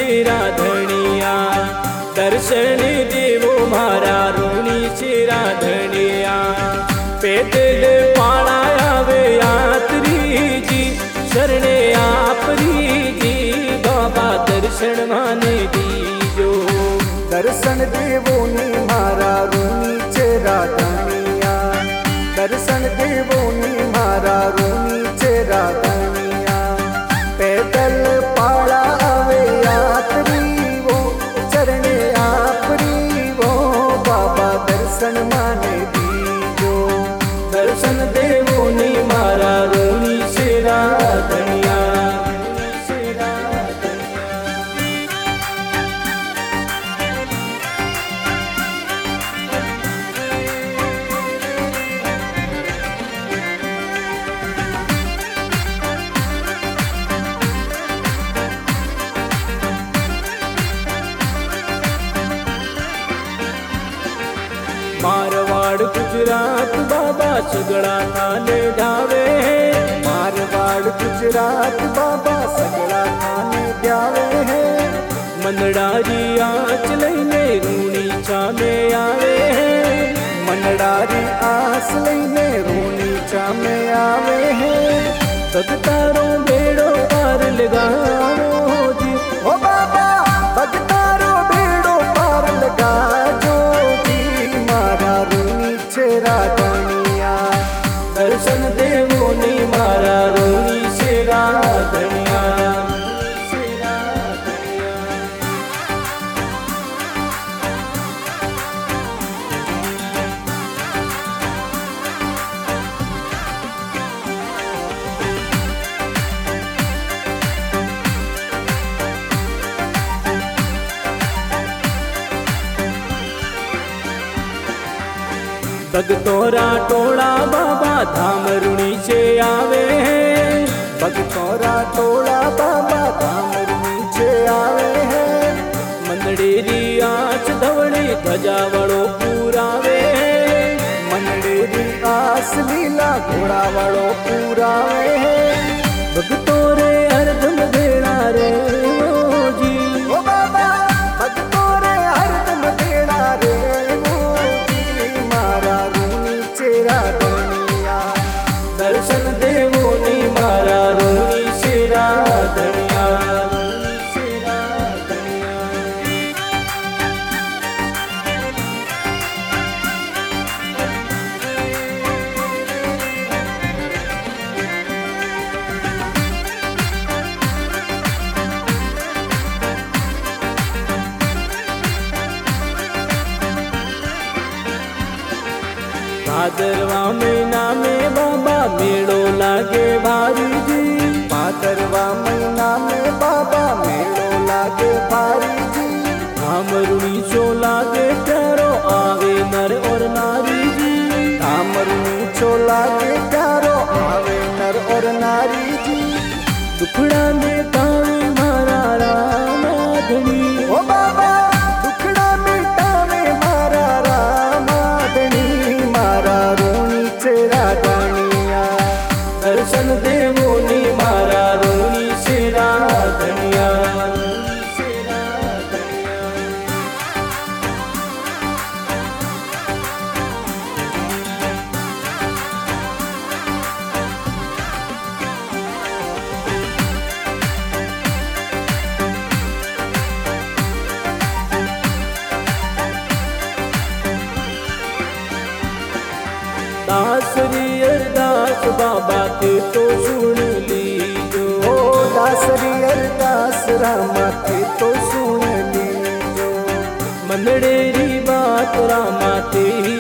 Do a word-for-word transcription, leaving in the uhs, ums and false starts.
चेरा धनिया, दर्शन देवो मारा रूणी चेरा धनिया। पैदल पाड़ा आवे यात्री जी, शरणे आपरी जी, बाबा दर्शन माने दीजो। दर्शन देवो नी मारा रूणी चेरा धनिया, दर्शन देवो नी मारा रूणी चेरा धनिया। पैदल पाड़ा आवे यात्री वो, चरणे आपरी वो, बाबा दर्शन माने दीजो। दर्शन देवो नी मारा रूणी चेरा धनिया। मारवाड़ गुजरात बाबा सगड़ा थाने ढावे, मारवाड़ गुजरात बाबा सगड़ा थाने ध्यावे है। मनडारी आँच लईने रूणी छामे आवे है, मनडारी आस लईने रूणी छामे आवे है। भगतारो बेड़ो पार लगावो जी, ओ बाबा भगतारो बेड़ो पार लगाजो जी, मारा रूणी चेरा धनिया। दर्शन देवो नी मारा रूणी चेरा धनिया। भगतोरा टोला बाबा धाम रूणी से आवे है, भगतोरा टोला बाबा धाम रूणी से आवे है। मंदड़ेरी आँच धवड़ी ध्वजा वड़ो पूरावे है, मंदड़ेरी आस लीला घोड़ा वड़ो पूरावे है। भगतोरे हरदम देना रे वो जी, ओ बाबा भगतोरे हरदम देना रे वो जी, मारा रूणी चेरा धनिया। दर्शन देवो नी मारा रूणी चेरा धनिया। भादरवा महीना में बाबा मेड़ो लागे भारी जी, भादरवा महीना में बाबा मेड़ो लागे भारी जी। धाम रूणी चो लागे प्यारो आवे नर और नारी जी, धाम रूणी चो लागे प्यारो आवे नर और नारी जी। दुखड़ा में तावे मारा रामाधनी, ओ बाबा दुखड़ा में तावे मारा रामाधनी, मारा रूणी चेरा धनिया। दर्शन देवो नी मारा रूणी चेरा धनिया। दासरी अरदास बाबा के तो सुन लीजो, ओ दासरी अरदास रामा के तो सुन लीजो। मंदड़ेरी बात रामा ते ही